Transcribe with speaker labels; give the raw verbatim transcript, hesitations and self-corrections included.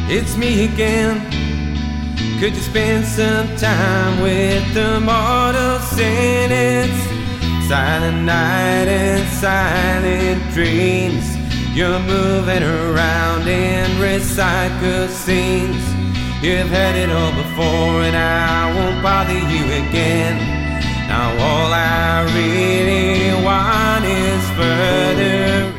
Speaker 1: It's me again. Could you spend some time with the mortal sin? It's silent night and silent dreams. You're moving around in recycled scenes. You've had it all before and I won't bother you again. Now all I really want is further